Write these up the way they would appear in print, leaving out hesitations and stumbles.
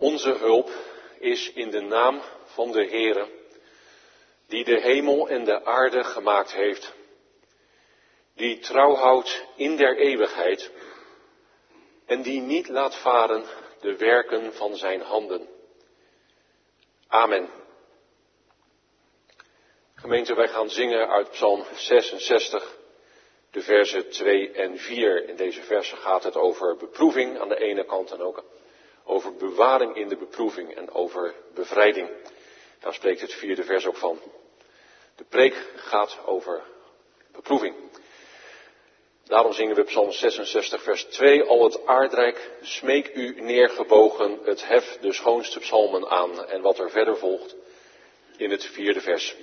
Onze hulp is in de naam van de Heere, die de hemel en de aarde gemaakt heeft, die trouw houdt in der eeuwigheid en die niet laat varen de werken van zijn handen. Amen. Gemeente, wij gaan zingen uit Psalm 66, de versen 2 en 4. In deze versen gaat het over beproeving aan de ene kant en ook over bewaring in de beproeving en over bevrijding. Daar spreekt het 4e vers ook van. De preek gaat over beproeving. Daarom zingen we Psalm 66 vers 2. Al het aardrijk smeek u neergebogen, het hef de schoonste psalmen aan. En wat er verder volgt in het 4e vers.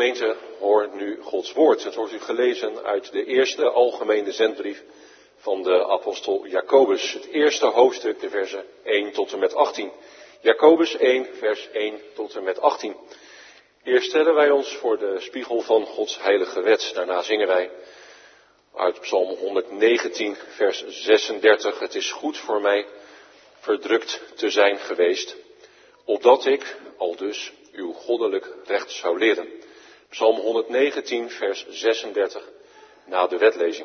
gemeente, hoor nu Gods woord. Het wordt u gelezen uit de eerste algemene zendbrief van de apostel Jacobus. Het eerste hoofdstuk, de versen 1 tot en met 18. Jacobus 1, vers 1 tot en met 18. Eerst stellen wij ons voor de spiegel van Gods heilige wet. Daarna zingen wij uit Psalm 119, vers 36. Het is goed voor mij verdrukt te zijn geweest, opdat ik, aldus, uw goddelijk recht zou leren. Psalm 119, vers 36, na de wetlezing.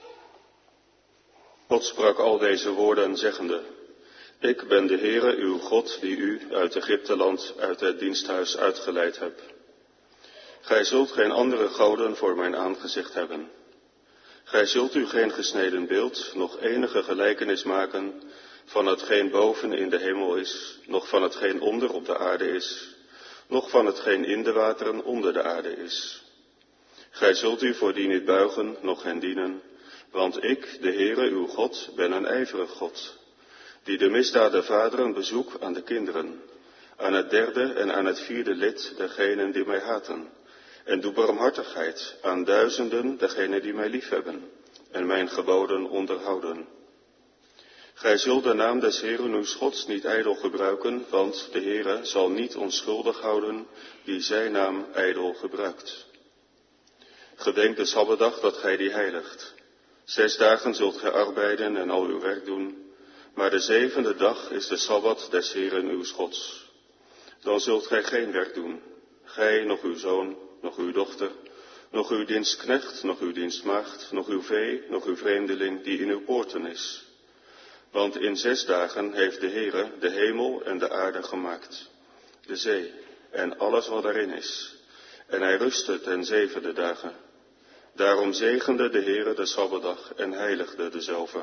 God sprak al deze woorden zeggende: Ik ben de Heere, uw God, die u uit Egypteland, uit het diensthuis uitgeleid heb. Gij zult geen andere goden voor mijn aangezicht hebben. Gij zult u geen gesneden beeld, noch enige gelijkenis maken van hetgeen boven in de hemel is, noch van hetgeen onder op de aarde is, noch van hetgeen in de wateren onder de aarde is. Gij zult u voor die niet buigen, noch hen dienen, want ik, de Heere, uw God, ben een ijverig God, die de misdaad der vaderen bezoek aan de kinderen, aan het derde en aan het vierde lid dergenen die mij haten, en doe barmhartigheid aan duizenden dergenen die mij liefhebben, en mijn geboden onderhouden. Gij zult de naam des Heeren uw Gods niet ijdel gebruiken, want de Heere zal niet onschuldig houden die zijn naam ijdel gebruikt. Gedenk de Sabbatdag dat gij die heiligt. 6 dagen zult gij arbeiden en al uw werk doen, maar de 7e dag is de Sabbat des Heeren uw Gods. Dan zult gij geen werk doen, gij, noch uw zoon, noch uw dochter, noch uw dienstknecht, noch uw dienstmaagd, noch uw vee, noch uw vreemdeling die in uw poorten is. Want in 6 dagen heeft de Heere de hemel en de aarde gemaakt, de zee en alles wat daarin is. En hij rustte ten 7e dagen. Daarom zegende de Heere de Sabbatdag en heiligde dezelve.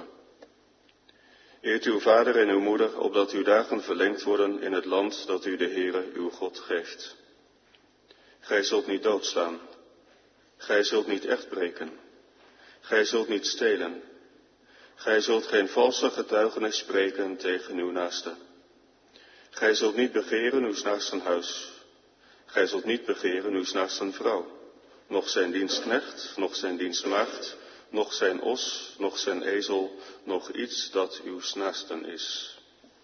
Eert uw vader en uw moeder, opdat uw dagen verlengd worden in het land dat u de Heere uw God geeft. Gij zult niet doodslaan. Gij zult niet echt breken. Gij zult niet stelen. Gij zult geen valse getuigenis spreken tegen uw naaste. Gij zult niet begeren uw naasten huis. Gij zult niet begeren uw naasten vrouw, noch zijn dienstknecht, noch zijn dienstmaagd, noch zijn os, noch zijn ezel, noch iets dat uw naasten is.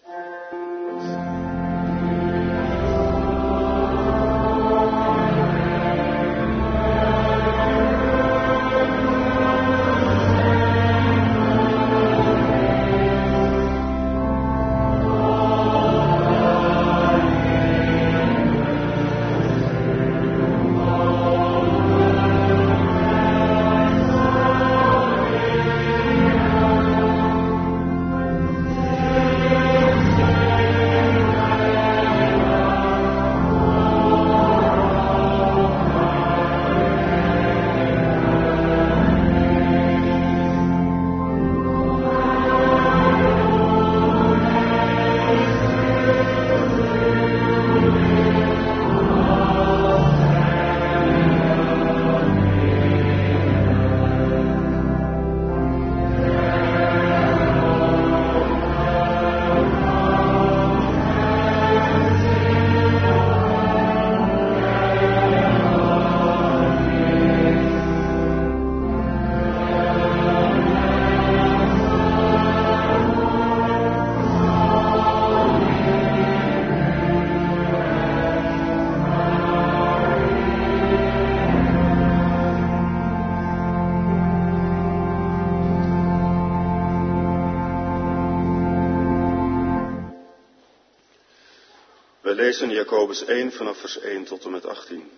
We lezen Jacobus 1 vanaf vers 1 tot en met 18.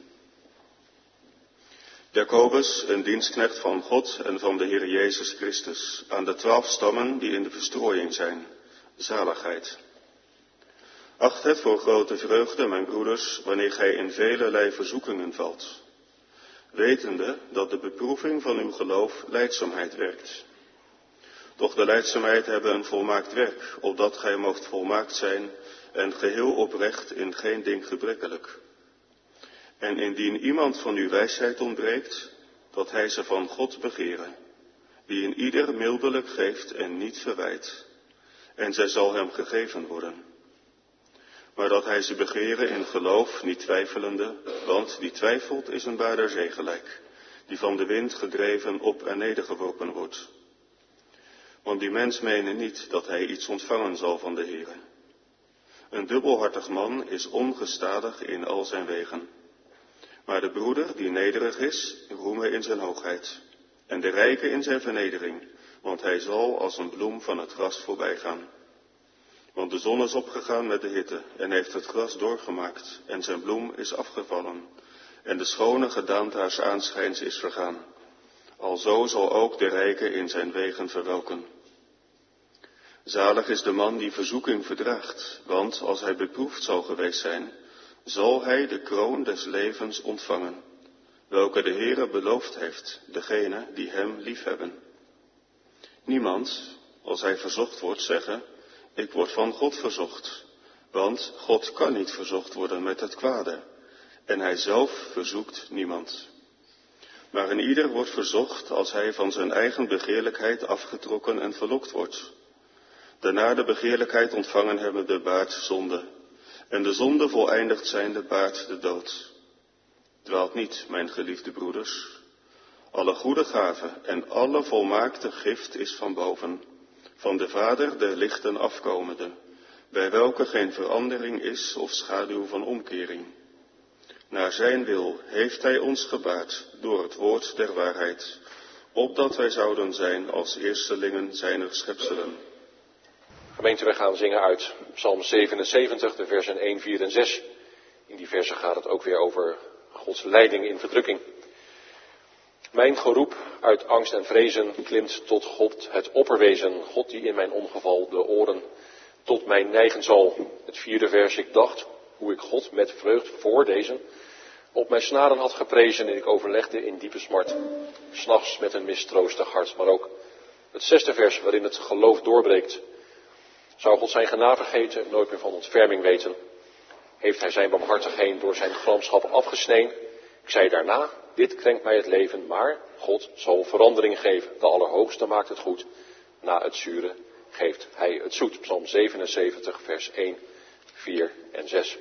Jacobus, een dienstknecht van God en van de Heer Jezus Christus, aan de 12 stammen die in de verstrooiing zijn, zaligheid. Acht het voor grote vreugde, mijn broeders, wanneer gij in velelei verzoekingen valt, wetende dat de beproeving van uw geloof lijdzaamheid werkt. Doch de lijdzaamheid hebben een volmaakt werk, opdat gij moogt volmaakt zijn en geheel oprecht in geen ding gebrekkelijk. En indien iemand van u wijsheid ontbreekt, dat hij ze van God begere, die in ieder mildelijk geeft en niet verwijt, en zij zal hem gegeven worden. maar dat hij ze begeren in geloof, niet twijfelende, want die twijfelt is een baarder zee gelijk, die van de wind gedreven op en nedergeworpen wordt. Want die mens mene niet dat hij iets ontvangen zal van de Heere. Een dubbelhartig man is ongestadig in al zijn wegen. Maar de broeder die nederig is, roeme in zijn hoogheid. En de rijke in zijn vernedering, want hij zal als een bloem van het gras voorbijgaan. Want de zon is opgegaan met de hitte en heeft het gras doorgemaakt en zijn bloem is afgevallen. En de schone gedaante haars aanschijns is vergaan. Alzo zal ook de rijke in zijn wegen verwelken. Zalig is de man die verzoeking verdraagt, want als hij beproefd zal geweest zijn, zal hij de kroon des levens ontvangen, welke de Heere beloofd heeft, degene die hem liefhebben. Niemand, als hij verzocht wordt, zeggen, ik word van God verzocht, want God kan niet verzocht worden met het kwade, en hij zelf verzoekt niemand. Maar een ieder wordt verzocht als hij van zijn eigen begeerlijkheid afgetrokken en verlokt wordt. Daarna de begeerlijkheid ontvangen hebben de baart zonde, en de zonde voleindigd zijnde baart de dood. Dwaalt niet, mijn geliefde broeders. Alle goede gaven en alle volmaakte gift is van boven, van de Vader der lichten afkomende, bij welke geen verandering is of schaduw van omkering. Naar zijn wil heeft hij ons gebaard door het woord der waarheid, opdat wij zouden zijn als eerstelingen zijner schepselen. Gemeente, wij gaan zingen uit Psalm 77, de versen 1, 4 en 6. In die versen gaat het ook weer over Gods leiding in verdrukking. Mijn geroep uit angst en vrezen klimt tot God, het opperwezen. God die in mijn ongeval de oren tot mij neigen zal. Het 4e vers, ik dacht hoe ik God met vreugd voor deze op mijn snaren had geprezen en ik overlegde in diepe smart. 's Nachts met een mistroostig hart, maar ook het 6e vers waarin het geloof doorbreekt. Zou God zijn genade vergeten, nooit meer van ontferming weten? Heeft hij zijn barmhartigheid door zijn gramschap afgesneden? Ik zei daarna, dit krenkt mij het leven, maar God zal verandering geven. De Allerhoogste maakt het goed. Na het zure geeft hij het zoet. Psalm 77, vers 1, 4 en 6.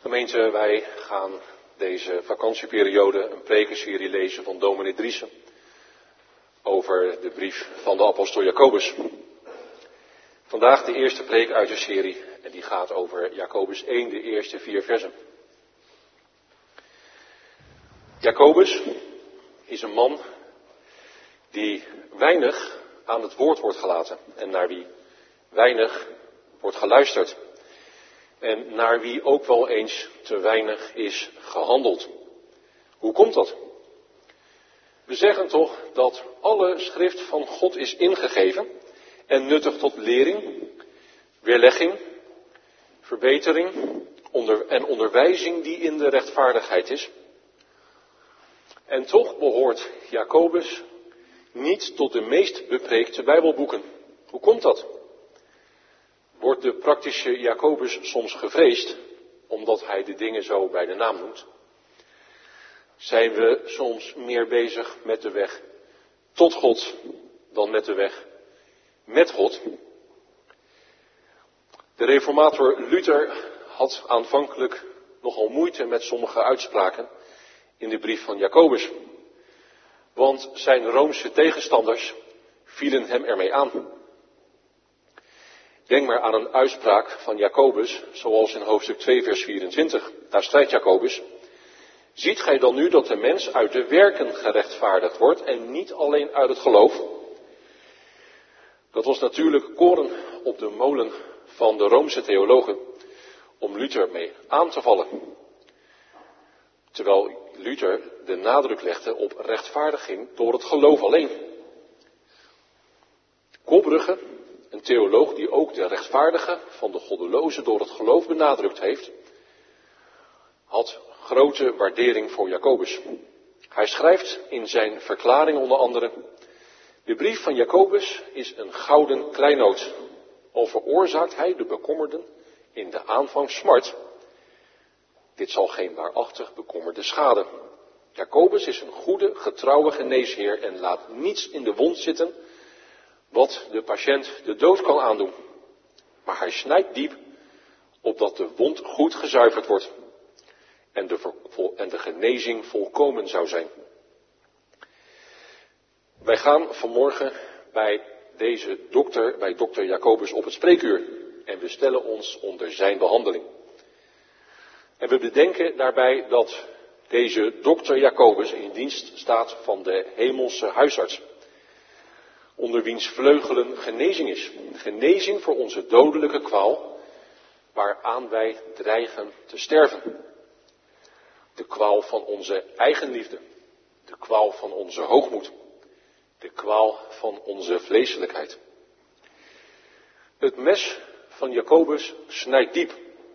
Gemeente, wij gaan deze vakantieperiode een prekenserie lezen van dominee Driessen over de brief van de apostel Jacobus. Vandaag de eerste preek uit de serie en die gaat over Jacobus 1, de eerste 4 versen. Jacobus is een man die weinig aan het woord wordt gelaten en naar wie weinig wordt geluisterd. En naar wie ook wel eens te weinig is gehandeld. Hoe komt dat? We zeggen toch dat alle schrift van God is ingegeven en nuttig tot lering, weerlegging, verbetering en onderwijzing die in de rechtvaardigheid is. En toch behoort Jacobus niet tot de meest bepreekte Bijbelboeken. Hoe komt dat? Wordt de praktische Jacobus soms gevreesd, omdat hij de dingen zo bij de naam noemt? Zijn we soms meer bezig met de weg tot God dan met de weg met God? De reformator Luther had aanvankelijk nogal moeite met sommige uitspraken in de brief van Jacobus. Want zijn Roomse tegenstanders vielen hem ermee aan. Denk maar aan een uitspraak van Jacobus, zoals in hoofdstuk 2 vers 24. Daar schrijft Jacobus: ziet gij dan nu dat de mens uit de werken gerechtvaardigd wordt en niet alleen uit het geloof? Dat was natuurlijk koren op de molen van de Roomse theologen om Luther mee aan te vallen. Terwijl Luther de nadruk legde op rechtvaardiging door het geloof alleen. Kolbrugge, een theoloog die ook de rechtvaardige van de goddeloze door het geloof benadrukt heeft, had grote waardering voor Jacobus. Hij schrijft in zijn verklaring onder andere: de brief van Jacobus is een gouden kleinood, al veroorzaakt hij de bekommerden in de aanvang smart. Dit zal geen waarachtig bekommerde schaden. Jacobus is een goede, getrouwe geneesheer en laat niets in de wond zitten wat de patiënt de dood kan aandoen. Maar hij snijdt diep, opdat de wond goed gezuiverd wordt en de genezing volkomen zou zijn. Wij gaan vanmorgen bij deze dokter, bij dokter Jacobus op het spreekuur. En we stellen ons onder zijn behandeling. En we bedenken daarbij dat deze dokter Jacobus in dienst staat van de hemelse huisarts, onder wiens vleugelen genezing is. Genezing voor onze dodelijke kwaal, waaraan wij dreigen te sterven. De kwaal van onze eigenliefde, de kwaal van onze hoogmoed, de kwaal van onze vleeselijkheid. Het mes van Jacobus snijdt diep.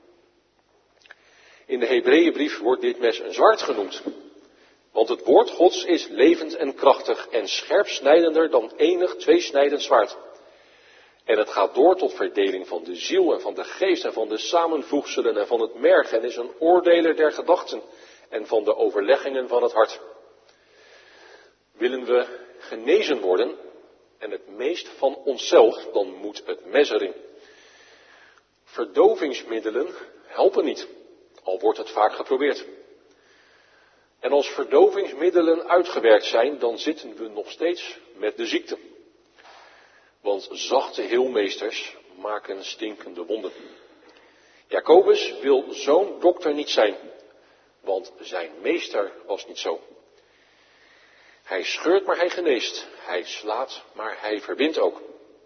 In de Hebreeënbrief wordt dit mes een zwaard genoemd. Want het woord Gods is levend en krachtig en scherp snijdender dan enig tweesnijdend zwaard. En het gaat door tot verdeling van de ziel en van de geest en van de samenvoegselen en van het merg en is een oordeler der gedachten en van de overleggingen van het hart. Willen we genezen worden en het meest van onszelf, dan moet het mes erin. Verdovingsmiddelen helpen niet, al wordt het vaak geprobeerd. En als verdovingsmiddelen uitgewerkt zijn, dan zitten we nog steeds met de ziekte. Want zachte heelmeesters maken stinkende wonden. Jacobus wil zo'n dokter niet zijn, want zijn meester was niet zo. Hij scheurt, maar hij geneest. Hij slaat, maar hij verbindt ook.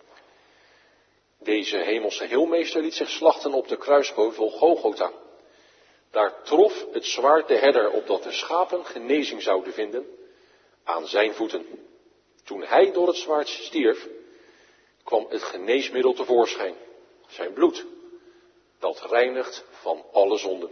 Deze hemelse heelmeester liet zich slachten op de kruisheuvel Golgotha. Daar trof het zwaard de herder, opdat de schapen genezing zouden vinden aan zijn voeten. Toen hij door het zwaard stierf, kwam het geneesmiddel tevoorschijn. Zijn bloed, dat reinigt van alle zonden.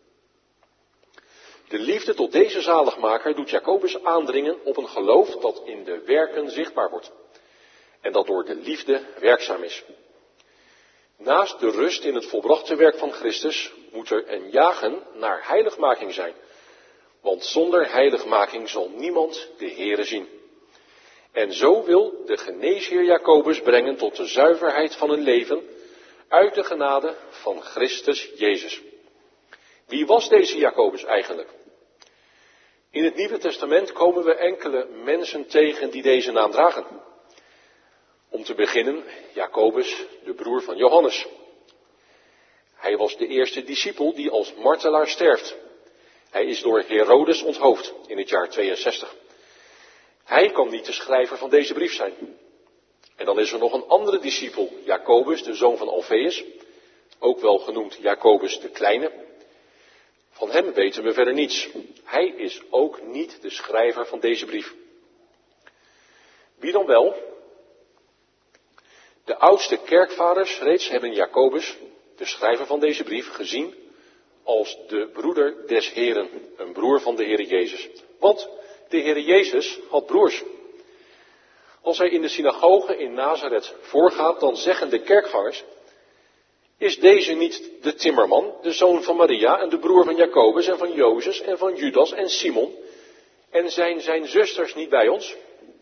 De liefde tot deze zaligmaker doet Jacobus aandringen op een geloof dat in de werken zichtbaar wordt. En dat door de liefde werkzaam is. Naast de rust in het volbrachte werk van Christus moet er een jagen naar heiligmaking zijn. Want zonder heiligmaking zal niemand de Heere zien. En zo wil de geneesheer Jacobus brengen tot de zuiverheid van een leven uit de genade van Christus Jezus. Wie was deze Jacobus eigenlijk? In het Nieuwe Testament komen we enkele mensen tegen die deze naam dragen. Om te beginnen, Jacobus, de broer van Johannes. Hij was de eerste discipel die als martelaar sterft. Hij is door Herodes onthoofd in het jaar 62. Hij kan niet de schrijver van deze brief zijn. En dan is er nog een andere discipel, Jacobus, de zoon van Alfeus, ook wel genoemd Jacobus de Kleine. Van hem weten we verder niets. Hij is ook niet de schrijver van deze brief. Wie dan wel? De oudste kerkvaders reeds hebben Jacobus, de schrijver van deze brief, gezien als de broeder des Heren, een broer van de Heere Jezus. Want de Heere Jezus had broers. Als hij in de synagoge in Nazareth voorgaat, dan zeggen de kerkgangers: is deze niet de timmerman, de zoon van Maria en de broer van Jacobus en van Jozef en van Judas en Simon? En zijn zijn zusters niet bij ons?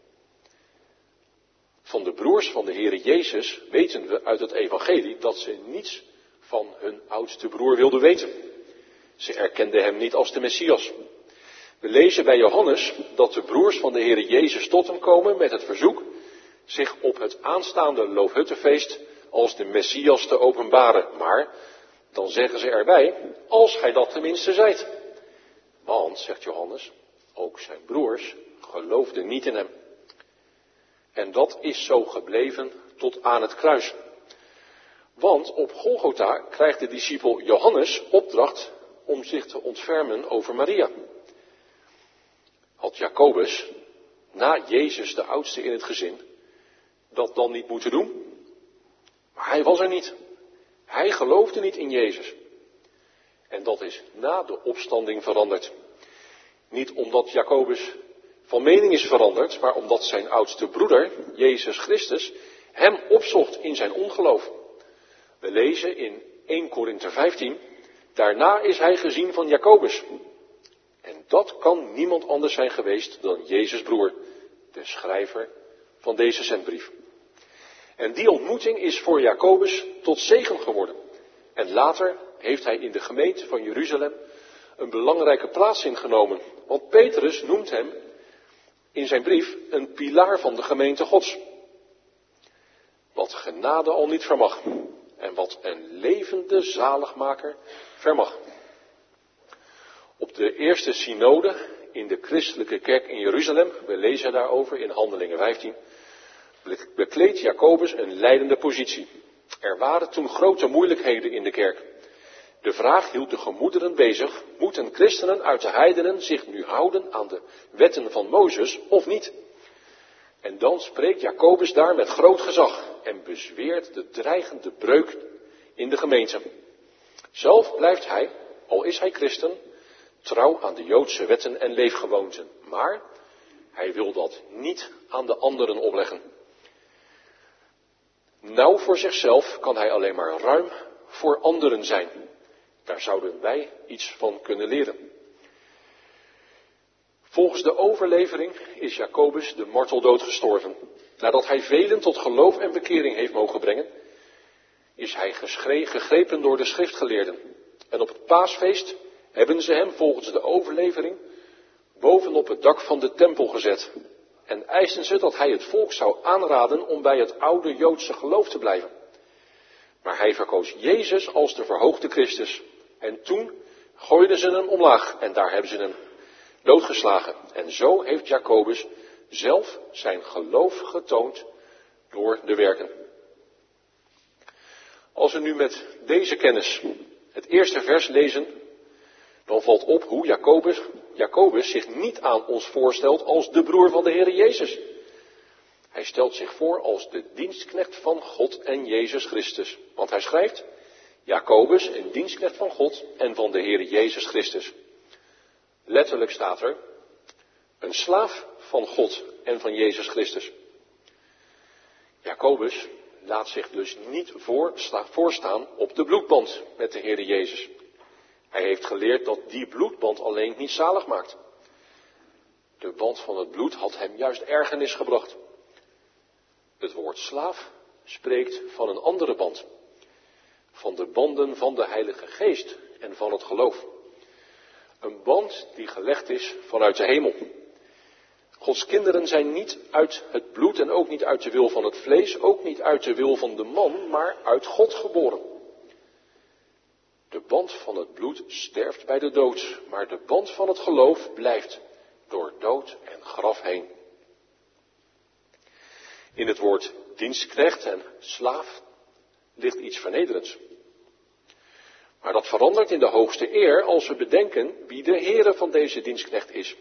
Van de broers van de Heere Jezus weten we uit het evangelie dat ze niets van hun oudste broer wilden weten. Ze erkenden hem niet als de Messias. We lezen bij Johannes dat de broers van de Heere Jezus tot hem komen met het verzoek zich op het aanstaande Loofhuttenfeest als de Messias te openbaren. Maar dan zeggen ze erbij: als gij dat tenminste zijt. Want, zegt Johannes, ook zijn broers geloofden niet in hem. En dat is zo gebleven tot aan het kruis. Want op Golgotha krijgt de discipel Johannes opdracht om zich te ontfermen over Maria. Had Jacobus, na Jezus de oudste in het gezin, dat dan niet moeten doen? Maar hij was er niet. Hij geloofde niet in Jezus. En dat is na de opstanding veranderd. Niet omdat Jacobus van mening is veranderd, maar omdat zijn oudste broeder, Jezus Christus, hem opzocht in zijn ongeloof. We lezen in 1 Korinthe 15, daarna is hij gezien van Jacobus. En dat kan niemand anders zijn geweest dan Jezus' broer, de schrijver van deze zendbrief. En die ontmoeting is voor Jacobus tot zegen geworden. En later heeft hij in de gemeente van Jeruzalem een belangrijke plaats ingenomen. Want Petrus noemt hem in zijn brief een pilaar van de gemeente Gods. Wat genade al niet vermag. En wat een levende zaligmaker vermag. Op de eerste synode in de christelijke kerk in Jeruzalem, we lezen daarover in Handelingen 15, bekleedt Jacobus een leidende positie. Er waren toen grote moeilijkheden in de kerk. De vraag hield de gemoederen bezig: moeten christenen uit de heidenen zich nu houden aan de wetten van Mozes of niet? En dan spreekt Jacobus daar met groot gezag en bezweert de dreigende breuk in de gemeente. Zelf blijft hij, al is hij christen, trouw aan de Joodse wetten en leefgewoonten. Maar hij wil dat niet aan de anderen opleggen. Nou, voor zichzelf kan hij alleen maar ruim voor anderen zijn. Daar zouden wij iets van kunnen leren. Volgens de overlevering is Jacobus de marteldood gestorven. Nadat hij velen tot geloof en bekering heeft mogen brengen, is hij gegrepen door de schriftgeleerden. En op het paasfeest hebben ze hem volgens de overlevering bovenop het dak van de tempel gezet. En eisten ze dat hij het volk zou aanraden om bij het oude Joodse geloof te blijven. Maar hij verkoos Jezus als de verhoogde Christus. En toen gooiden ze hem omlaag en daar hebben ze hem doodgeslagen. En zo heeft Jacobus zelf zijn geloof getoond door de werken. Als we nu met deze kennis het eerste vers lezen, dan valt op hoe Jacobus zich niet aan ons voorstelt als de broer van de Heere Jezus. Hij stelt zich voor als de dienstknecht van God en Jezus Christus. Want hij schrijft: Jacobus, een dienstknecht van God en van de Heere Jezus Christus. Letterlijk staat er: een slaaf van God en van Jezus Christus. Jacobus laat zich dus niet voorstaan op de bloedband met de Heere Jezus. Hij heeft geleerd dat die bloedband alleen niet zalig maakt. De band van het bloed had hem juist ergernis gebracht. Het woord slaaf spreekt van een andere band. Van de banden van de Heilige Geest en van het geloof. Een band die gelegd is vanuit de hemel. Gods kinderen zijn niet uit het bloed en ook niet uit de wil van het vlees, ook niet uit de wil van de man, maar uit God geboren. De band van het bloed sterft bij de dood, maar de band van het geloof blijft door dood en graf heen. In het woord dienstknecht en slaaf ligt iets vernederends. Maar dat verandert in de hoogste eer als we bedenken wie de Heere van deze dienstknecht is.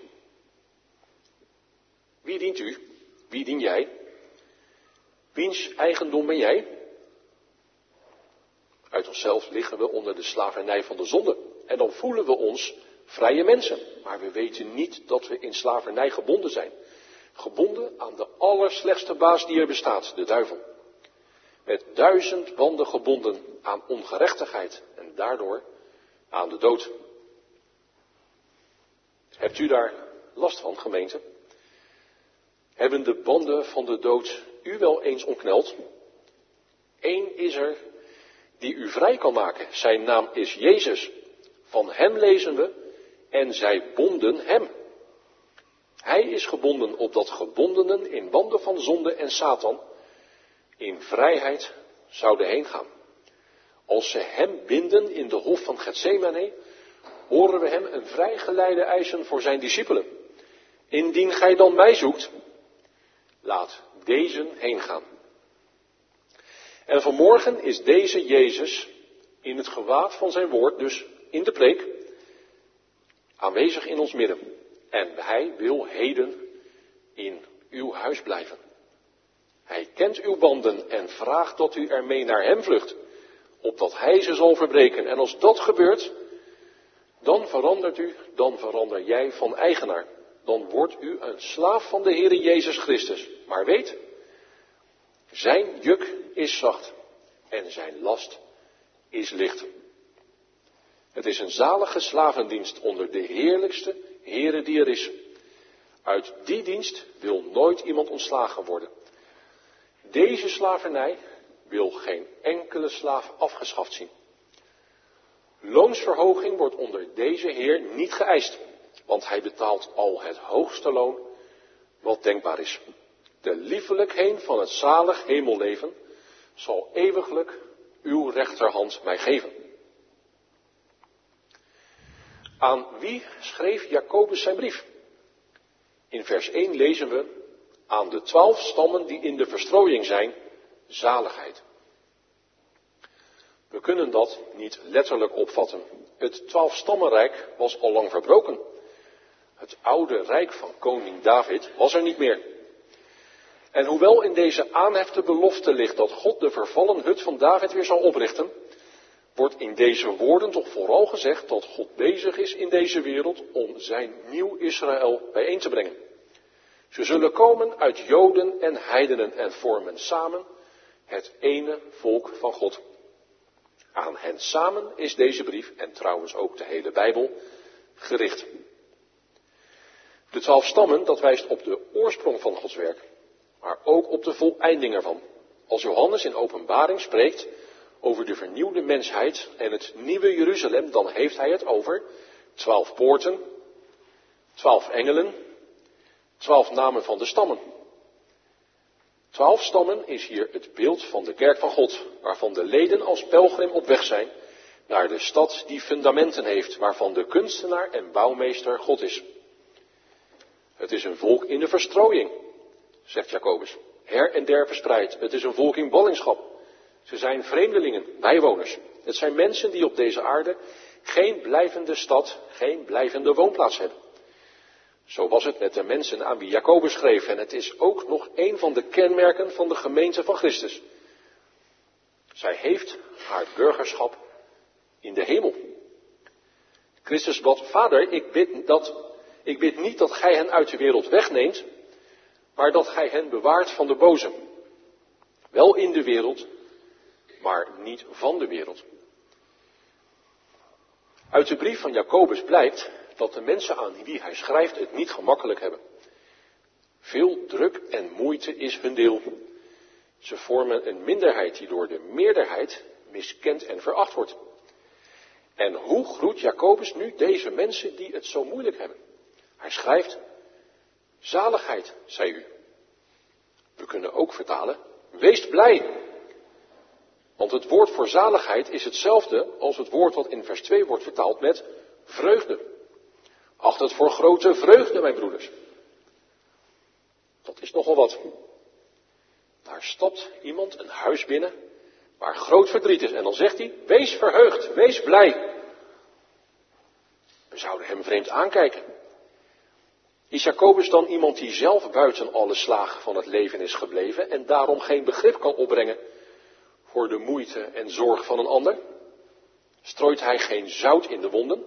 Wie dient u? Wie dien jij? Wiens eigendom ben jij? Uit onszelf liggen we onder de slavernij van de zonde. En dan voelen we ons vrije mensen. Maar we weten niet dat we in slavernij gebonden zijn. Gebonden aan de allerslechtste baas die er bestaat, de duivel. Met 1000 banden gebonden aan ongerechtigheid en daardoor aan de dood. Hebt u daar last van, gemeente? Hebben de banden van de dood u wel eens omkneld? Eén is er die u vrij kan maken. Zijn naam is Jezus. Van hem lezen we, en zij bonden hem. Hij is gebonden opdat gebondenen in banden van zonde en Satan in vrijheid zouden heen gaan. Als ze hem binden in de hof van Getsemane, horen we hem een vrijgeleide eisen voor zijn discipelen. Indien gij dan mij zoekt, laat deze heen gaan. En vanmorgen is deze Jezus in het gewaad van zijn woord, dus in de preek, aanwezig in ons midden. En hij wil heden in uw huis blijven. Hij kent uw banden en vraagt dat u ermee naar hem vlucht, opdat hij ze zal verbreken. En als dat gebeurt, dan verander jij van eigenaar. Dan wordt u een slaaf van de Heere Jezus Christus. Maar weet, zijn juk is zacht en zijn last is licht. Het is een zalige slavendienst onder de heerlijkste Heere die er is. Uit die dienst wil nooit iemand ontslagen worden. Deze slavernij wil geen enkele slaaf afgeschaft zien. Loonsverhoging wordt onder deze Heer niet geëist, want hij betaalt al het hoogste loon wat denkbaar is. De liefelijkheid van het zalig hemelleven zal eeuwiglijk uw rechterhand mij geven. Aan wie schreef Jacobus zijn brief? In vers 1 lezen we, aan de 12 stammen die in de verstrooiing zijn, zaligheid. We kunnen dat niet letterlijk opvatten. Het 12-stammenrijk was al lang verbroken. Het oude rijk van koning David was er niet meer. En hoewel in deze aanhef de belofte ligt dat God de vervallen hut van David weer zal oprichten, wordt in deze woorden toch vooral gezegd dat God bezig is in deze wereld om zijn nieuw Israël bijeen te brengen. Ze zullen komen uit Joden en heidenen en vormen samen het ene volk van God. Aan hen samen is deze brief, en trouwens ook de hele Bijbel, gericht. De 12 stammen, dat wijst op de oorsprong van Gods werk, maar ook op de voleinding ervan. Als Johannes in Openbaring spreekt over de vernieuwde mensheid en het nieuwe Jeruzalem, dan heeft hij het over 12 poorten, 12 engelen, 12 namen van de stammen. 12 stammen is hier het beeld van de kerk van God, waarvan de leden als pelgrim op weg zijn naar de stad die fundamenten heeft, waarvan de kunstenaar en bouwmeester God is. Het is een volk in de verstrooiing, zegt Jacobus, her en der verspreid. Het is een volk in ballingschap. Ze zijn vreemdelingen, bijwoners. Het zijn mensen die op deze aarde geen blijvende stad, geen blijvende woonplaats hebben. Zo was het met de mensen aan wie Jacobus schreef. En het is ook nog een van de kenmerken van de gemeente van Christus. Zij heeft haar burgerschap in de hemel. Christus bad, Vader, ik bid niet dat gij hen uit de wereld wegneemt, maar dat gij hen bewaart van de boze. Wel in de wereld, maar niet van de wereld. Uit de brief van Jacobus blijkt dat de mensen aan wie hij schrijft het niet gemakkelijk hebben. Veel druk en moeite is hun deel. Ze vormen een minderheid die door de meerderheid miskend en veracht wordt. En hoe groet Jacobus nu deze mensen die het zo moeilijk hebben? Hij schrijft, zaligheid, zei u. We kunnen ook vertalen, wees blij. Want het woord voor zaligheid is hetzelfde als het woord wat in vers 2 wordt vertaald met vreugde. Acht het voor grote vreugde, mijn broeders. Dat is nogal wat. Daar stapt iemand een huis binnen waar groot verdriet is. En dan zegt hij, wees verheugd, wees blij. We zouden hem vreemd aankijken. Is Jacobus dan iemand die zelf buiten alle slagen van het leven is gebleven en daarom geen begrip kan opbrengen voor de moeite en zorg van een ander? Strooit hij geen zout in de wonden?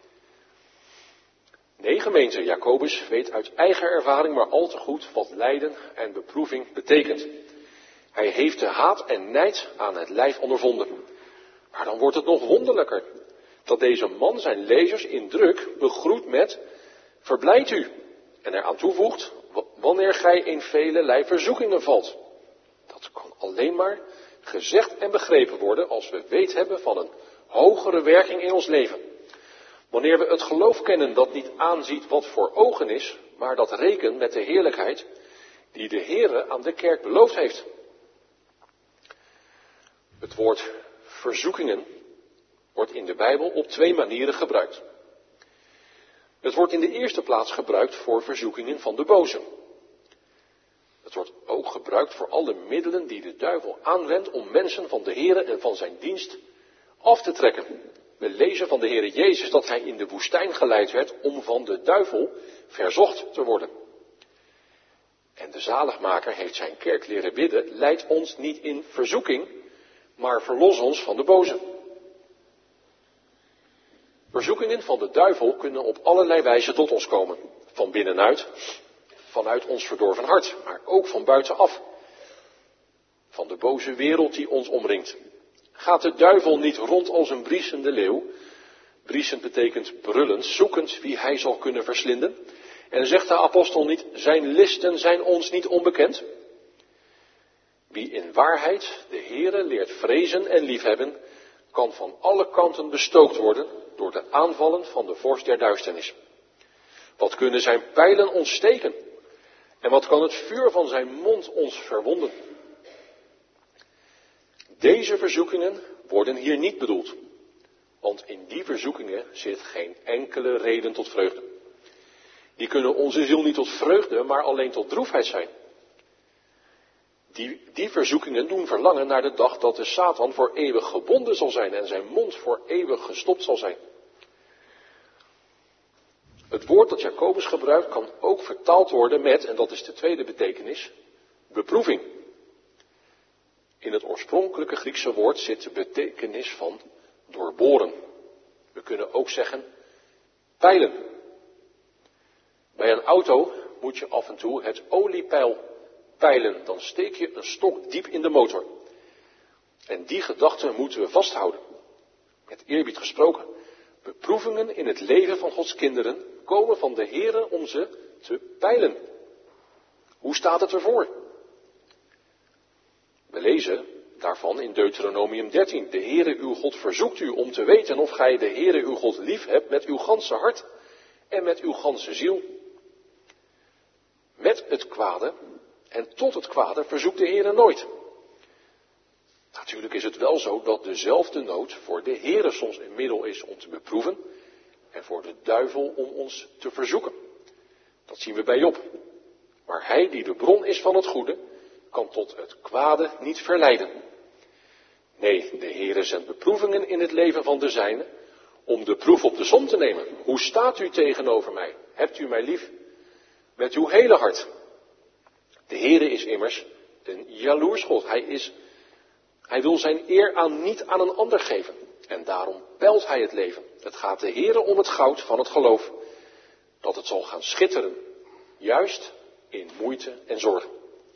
Nee, gemeente, Jacobus weet uit eigen ervaring maar al te goed wat lijden en beproeving betekent. Hij heeft de haat en nijd aan het lijf ondervonden. Maar dan wordt het nog wonderlijker dat deze man zijn lezers in druk begroet met verblijd u. En eraan toevoegt, wanneer gij in velelei verzoekingen valt. Dat kan alleen maar gezegd en begrepen worden als we weet hebben van een hogere werking in ons leven. Wanneer we het geloof kennen dat niet aanziet wat voor ogen is, maar dat rekent met de heerlijkheid die de Heere aan de kerk beloofd heeft. Het woord verzoekingen wordt in de Bijbel op 2 manieren gebruikt. Het wordt in de eerste plaats gebruikt voor verzoekingen van de boze. Het wordt ook gebruikt voor alle middelen die de duivel aanwendt om mensen van de Heere en van zijn dienst af te trekken. We lezen van de Heere Jezus dat hij in de woestijn geleid werd om van de duivel verzocht te worden. En de zaligmaker heeft zijn kerk leren bidden, leid ons niet in verzoeking, maar verlos ons van de boze. Verzoekingen van de duivel kunnen op allerlei wijzen tot ons komen. Van binnenuit, vanuit ons verdorven hart, maar ook van buitenaf. Van de boze wereld die ons omringt. Gaat de duivel niet rond als een briesende leeuw? Briesend betekent brullend, zoekend wie hij zal kunnen verslinden. En zegt de apostel niet, zijn listen zijn ons niet onbekend? Wie in waarheid de Heere leert vrezen en liefhebben, kan van alle kanten bestookt worden door de aanvallen van de vorst der duisternis. Wat kunnen zijn pijlen ons steken? En wat kan het vuur van zijn mond ons verwonden? Deze verzoekingen worden hier niet bedoeld, want in die verzoekingen zit geen enkele reden tot vreugde. Die kunnen onze ziel niet tot vreugde, maar alleen tot droefheid zijn. Die verzoekingen doen verlangen naar de dag dat de Satan voor eeuwig gebonden zal zijn en zijn mond voor eeuwig gestopt zal zijn. Het woord dat Jacobus gebruikt kan ook vertaald worden met, en dat is de tweede betekenis, beproeving. In het oorspronkelijke Griekse woord zit de betekenis van doorboren. We kunnen ook zeggen pijlen. Bij een auto moet je af en toe het oliepeil peilen. Dan steek je een stok diep in de motor. En die gedachte moeten we vasthouden. Met eerbied gesproken. Beproevingen in het leven van Gods kinderen komen van de Heere om ze te peilen. Hoe staat het ervoor? We lezen daarvan in Deuteronomium 13. De Heere uw God verzoekt u om te weten of gij de Heere uw God lief hebt met uw ganse hart en met uw ganse ziel. Met het kwade en tot het kwade verzoekt de Heere nooit. Natuurlijk is het wel zo dat dezelfde nood voor de Heere soms een middel is om te beproeven en voor de duivel om ons te verzoeken. Dat zien we bij Job. Maar hij die de bron is van het goede, kan tot het kwade niet verleiden. Nee, de Heere zendt beproevingen in het leven van de zijnen om de proef op de som te nemen. Hoe staat u tegenover mij? Hebt u mij lief met uw hele hart? De Heere is immers een jaloers God. Hij wil zijn eer niet aan een ander geven. En daarom peilt hij het leven. Het gaat de Heere om het goud van het geloof. Dat het zal gaan schitteren. Juist in moeite en zorg.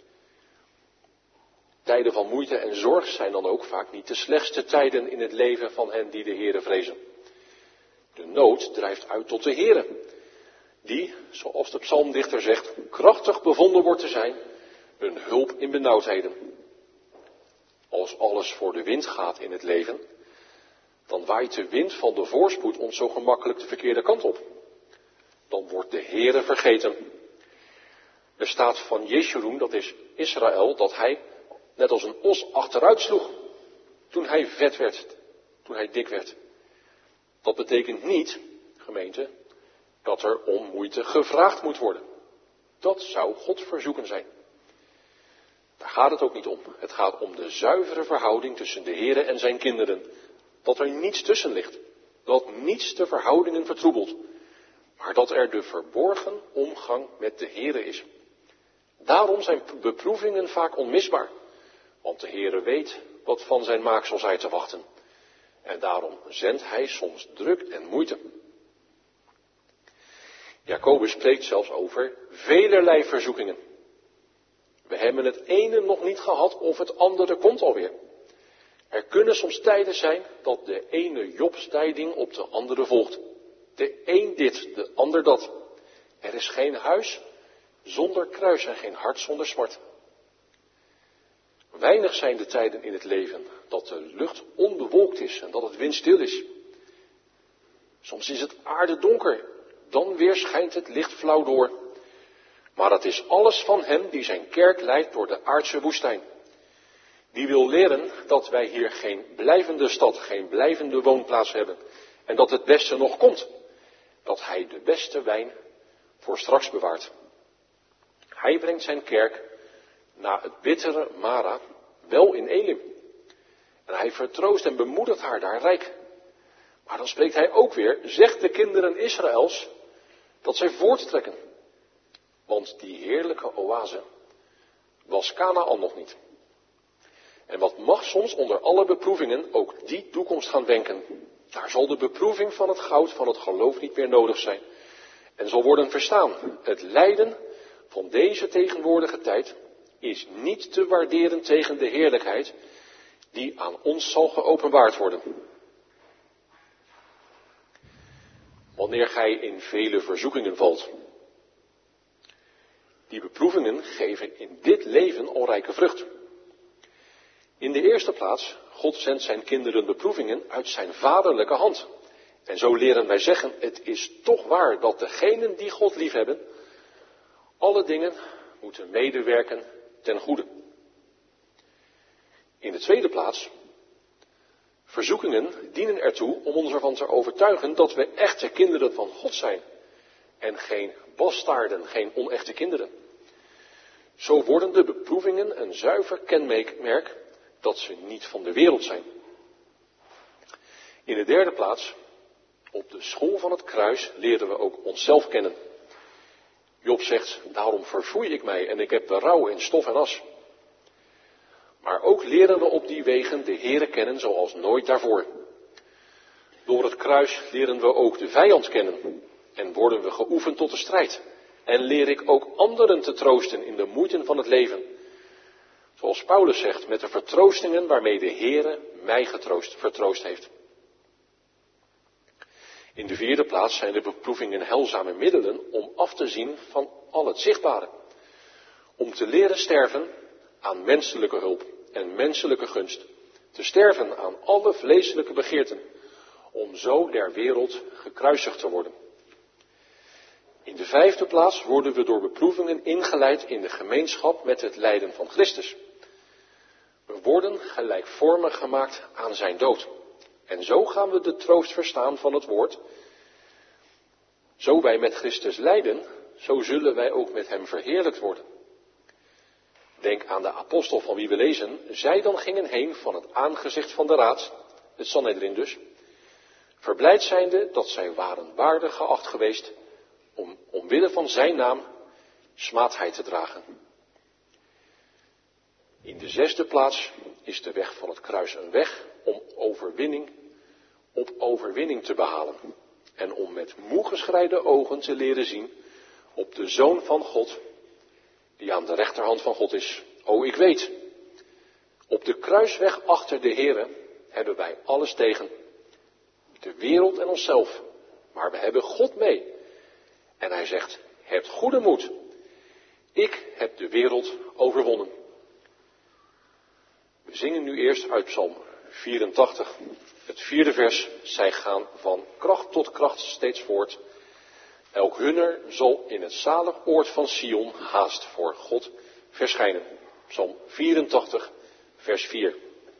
Tijden van moeite en zorg zijn dan ook vaak niet de slechtste tijden in het leven van hen die de Heere vrezen. De nood drijft uit tot de Heere. Die, zoals de psalmdichter zegt, krachtig bevonden wordt te zijn, een hulp in benauwdheden. Als alles voor de wind gaat in het leven, dan waait de wind van de voorspoed ons zo gemakkelijk de verkeerde kant op. Dan wordt de Heere vergeten. Er staat van Jeshurun, dat is Israël, dat hij net als een os achteruit sloeg. Toen hij vet werd, toen hij dik werd. Dat betekent niet, gemeente, dat er om moeite gevraagd moet worden. Dat zou God verzoeken zijn. Daar gaat het ook niet om. Het gaat om de zuivere verhouding tussen de Heere en zijn kinderen. Dat er niets tussen ligt. Dat niets de verhoudingen vertroebelt. Maar dat er de verborgen omgang met de Heere is. Daarom zijn beproevingen vaak onmisbaar. Want de Heere weet wat van zijn maaksel zij te wachten. En daarom zendt hij soms druk en moeite. Jacobus spreekt zelfs over velerlei verzoekingen. We hebben het ene nog niet gehad of het andere komt alweer. Er kunnen soms tijden zijn dat de ene Jobstijding op de andere volgt. De een dit, de ander dat. Er is geen huis zonder kruis en geen hart zonder smart. Weinig zijn de tijden in het leven dat de lucht onbewolkt is en dat het windstil is. Soms is het aardedonker, dan weer schijnt het licht flauw door. Maar het is alles van hem die zijn kerk leidt door de aardse woestijn. Die wil leren dat wij hier geen blijvende stad, geen blijvende woonplaats hebben. En dat het beste nog komt. Dat hij de beste wijn voor straks bewaart. Hij brengt zijn kerk na het bittere Mara wel in Elim. En hij vertroost en bemoedigt haar daar rijk. Maar dan spreekt hij ook weer, zegt de kinderen Israëls, dat zij voorttrekken. Want die heerlijke oase was Kanaän nog niet. En wat mag soms onder alle beproevingen ook die toekomst gaan wenken. Daar zal de beproeving van het goud van het geloof niet meer nodig zijn. En zal worden verstaan, het lijden van deze tegenwoordige tijd is niet te waarderen tegen de heerlijkheid die aan ons zal geopenbaard worden. Wanneer gij in vele verzoekingen valt. Die beproevingen geven in dit leven al rijke vrucht. In de eerste plaats, God zendt zijn kinderen beproevingen uit zijn vaderlijke hand. En zo leren wij zeggen, het is toch waar dat degenen die God liefhebben, alle dingen moeten medewerken ten goede. In de tweede plaats, verzoekingen dienen ertoe om ons ervan te overtuigen dat we echte kinderen van God zijn. En geen bastaarden, geen onechte kinderen. Zo worden de beproevingen een zuiver kenmerk dat ze niet van de wereld zijn. In de derde plaats, op de school van het kruis leren we ook onszelf kennen. Job zegt, daarom verfoei ik mij en ik heb berouw in stof en as. Maar ook leren we op die wegen de Heere kennen zoals nooit daarvoor. Door het kruis leren we ook de vijand kennen en worden we geoefend tot de strijd. En leer ik ook anderen te troosten in de moeiten van het leven. Zoals Paulus zegt, met de vertroostingen waarmee de Heere mij vertroost heeft. In de vierde plaats zijn de beproevingen heilzame middelen om af te zien van al het zichtbare. Om te leren sterven aan menselijke hulp en menselijke gunst. Te sterven aan alle vleeselijke begeerten. Om zo der wereld gekruisigd te worden. In de vijfde plaats worden we door beproevingen ingeleid in de gemeenschap met het lijden van Christus. We worden gelijkvormig gemaakt aan zijn dood. En zo gaan we de troost verstaan van het woord. Zo wij met Christus lijden, zo zullen wij ook met hem verheerlijkt worden. Denk aan de apostel van wie we lezen. Zij dan gingen heen van het aangezicht van de raad, het Sanhedrin dus, verblijd zijnde dat zij waren waardig geacht geweest om omwille van zijn naam smaadheid te dragen. In de zesde plaats is de weg van het kruis een weg om overwinning te behalen. En om met moe geschreide ogen te leren zien op de Zoon van God, die aan de rechterhand van God is. O, ik weet, op de kruisweg achter de Heere hebben wij alles tegen. De wereld en onszelf. Maar we hebben God mee. En hij zegt, hebt goede moed. Ik heb de wereld overwonnen. We zingen nu eerst uit Psalm 84, Het 4e vers, zij gaan van kracht tot kracht steeds voort. Elk hunner zal in het zalig oord van Sion haast voor God verschijnen. Psalm 84, vers 4.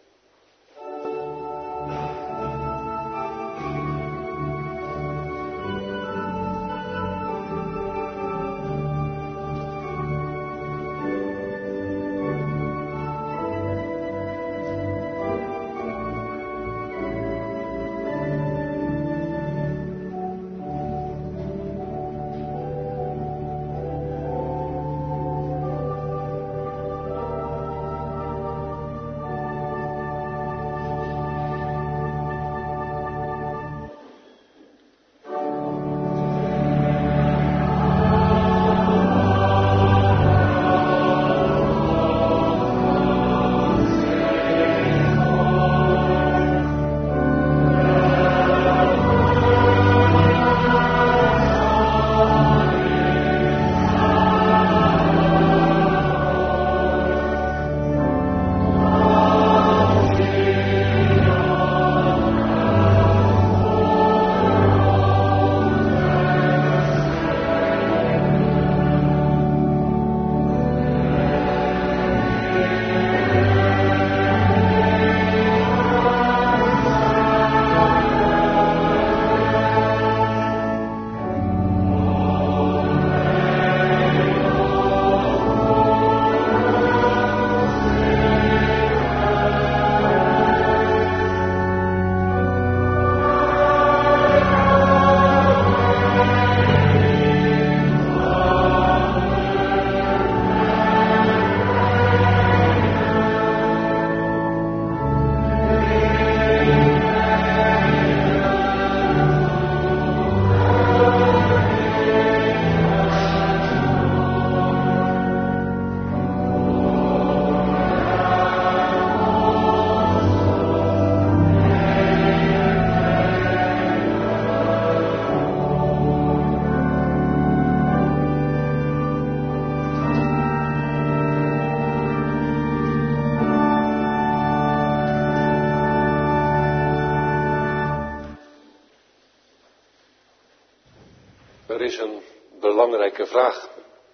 Er is een belangrijke vraag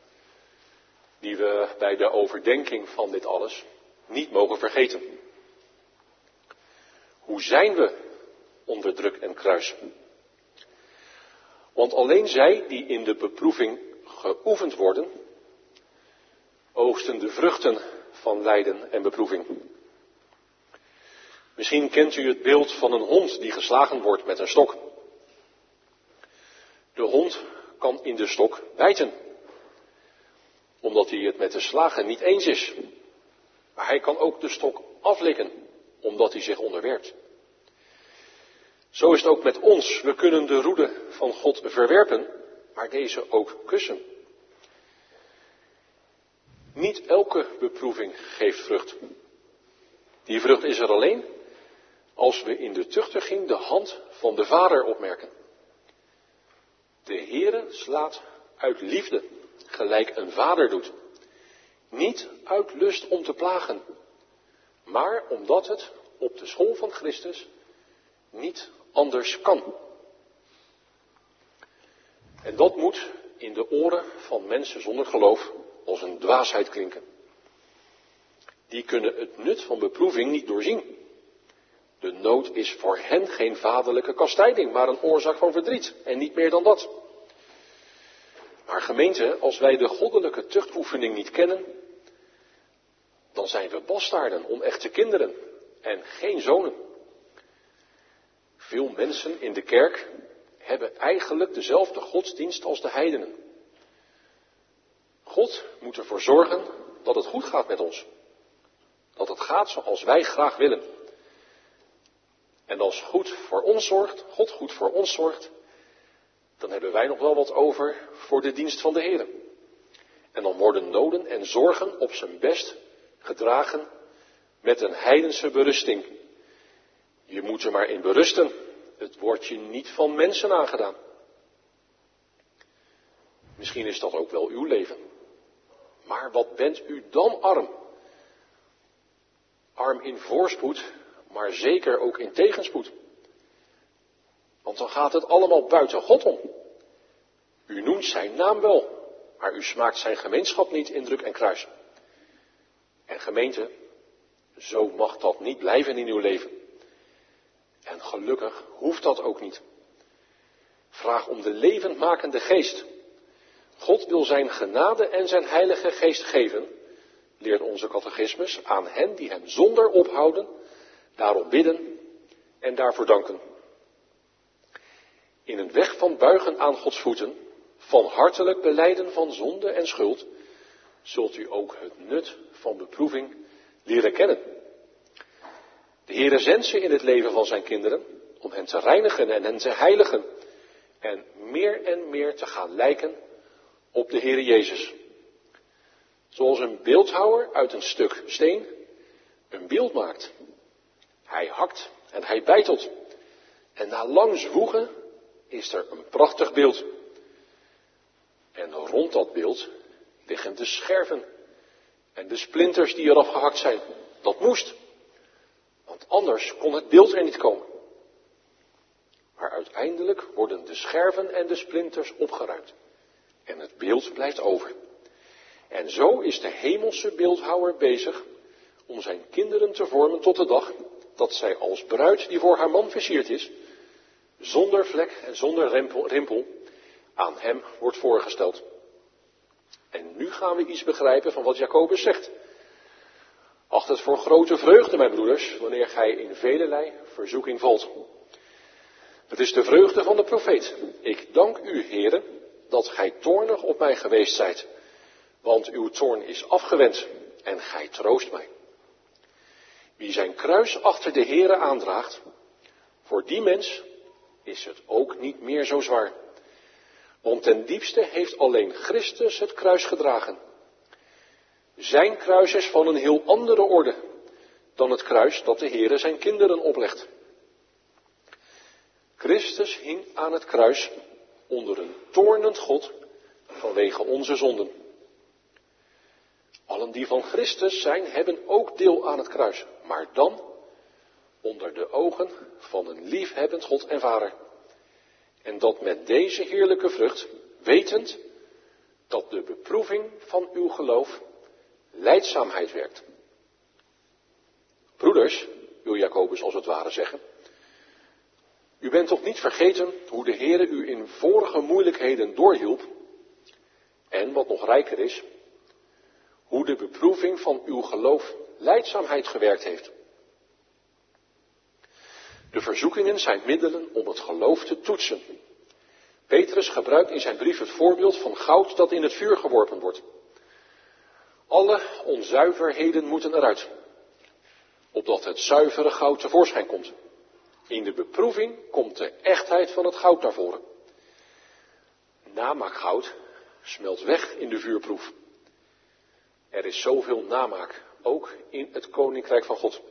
die we bij de overdenking van dit alles niet mogen vergeten. Hoe zijn we onder druk en kruis? Want alleen zij die in de beproeving geoefend worden, oogsten de vruchten van lijden en beproeving. Misschien kent u het beeld van een hond die geslagen wordt met een stok. De hond kan in de stok bijten, omdat hij het met de slagen niet eens is. Maar hij kan ook de stok aflikken, omdat hij zich onderwerpt. Zo is het ook met ons. We kunnen de roede van God verwerpen, maar deze ook kussen. Niet elke beproeving geeft vrucht. Die vrucht is er alleen als we in de tuchtiging de hand van de Vader opmerken. De Heere slaat uit liefde, gelijk een vader doet. Niet uit lust om te plagen, maar omdat het op de school van Christus niet anders kan. En dat moet in de oren van mensen zonder geloof als een dwaasheid klinken. Die kunnen het nut van beproeving niet doorzien. De nood is voor hen geen vaderlijke kastijding, maar een oorzaak van verdriet. En niet meer dan dat. Maar gemeente, als wij de goddelijke tuchtoefening niet kennen, dan zijn we bastaarden, onechte kinderen en geen zonen. Veel mensen in de kerk hebben eigenlijk dezelfde godsdienst als de heidenen. God moet ervoor zorgen dat het goed gaat met ons. Dat het gaat zoals wij graag willen. En als God voor ons zorgt, dan hebben wij nog wel wat over voor de dienst van de Heer. En dan worden noden en zorgen op zijn best gedragen met een heidense berusting. Je moet er maar in berusten. Het wordt je niet van mensen aangedaan. Misschien is dat ook wel uw leven. Maar wat bent u dan arm? Arm in voorspoed, maar zeker ook in tegenspoed. want dan gaat het allemaal buiten God om. U noemt zijn naam wel, maar u smaakt zijn gemeenschap niet in druk en kruis. En gemeente, zo mag dat niet blijven in uw leven. En gelukkig hoeft dat ook niet. Vraag om de levendmakende geest. God wil zijn genade en zijn heilige geest geven, leert onze catechismus, aan hen die hem zonder ophouden, daarom bidden en daarvoor danken. In een weg van buigen aan Gods voeten, van hartelijk belijden van zonde en schuld, zult u ook het nut van beproeving leren kennen. De Heere zendt ze in het leven van zijn kinderen om hen te reinigen en hen te heiligen en meer te gaan lijken op de Heere Jezus. Zoals een beeldhouwer uit een stuk steen een beeld maakt. Hij hakt en hij beitelt. En na lang zwoegen is er een prachtig beeld. En rond dat beeld liggen de scherven en de splinters die eraf gehakt zijn. Dat moest. Want anders kon het beeld er niet komen. Maar uiteindelijk worden de scherven en de splinters opgeruimd. En het beeld blijft over. En zo is de hemelse beeldhouwer bezig om zijn kinderen te vormen tot de dag dat zij als bruid die voor haar man versierd is, zonder vlek en zonder rimpel, aan hem wordt voorgesteld. En nu gaan we iets begrijpen van wat Jacobus zegt. Acht het voor grote vreugde, mijn broeders, wanneer gij in velelei verzoeking valt. Het is de vreugde van de profeet. Ik dank u, Heere, dat gij toornig op mij geweest zijt, want uw toorn is afgewend en gij troost mij. Wie zijn kruis achter de Heere aandraagt, voor die mens is het ook niet meer zo zwaar. Want ten diepste heeft alleen Christus het kruis gedragen. Zijn kruis is van een heel andere orde dan het kruis dat de Heere zijn kinderen oplegt. Christus hing aan het kruis onder een toornend God vanwege onze zonden. Allen die van Christus zijn, hebben ook deel aan het kruis, maar dan onder de ogen van een liefhebbend God en Vader. En dat met deze heerlijke vrucht, wetend dat de beproeving van uw geloof lijdzaamheid werkt. Broeders, wil Jacobus als het ware zeggen, u bent toch niet vergeten hoe de Heere u in vorige moeilijkheden doorhielp, en wat nog rijker is, hoe de beproeving van uw geloof lijdzaamheid gewerkt heeft. De verzoekingen zijn middelen om het geloof te toetsen. Petrus gebruikt in zijn brief het voorbeeld van goud dat in het vuur geworpen wordt. Alle onzuiverheden moeten eruit, opdat het zuivere goud tevoorschijn komt. In de beproeving komt de echtheid van het goud naar voren. Namaakgoud smelt weg in de vuurproef. Er is zoveel namaak, ook in het koninkrijk van God.